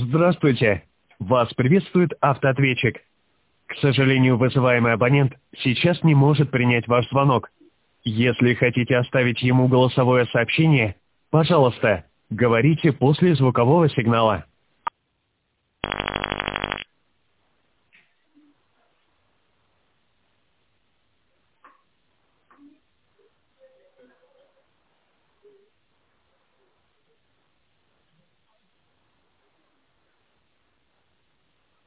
Здравствуйте. Вас приветствует автоответчик. К сожалению, вызываемый абонент сейчас не может принять ваш звонок. Если хотите оставить ему голосовое сообщение, пожалуйста, говорите после звукового сигнала.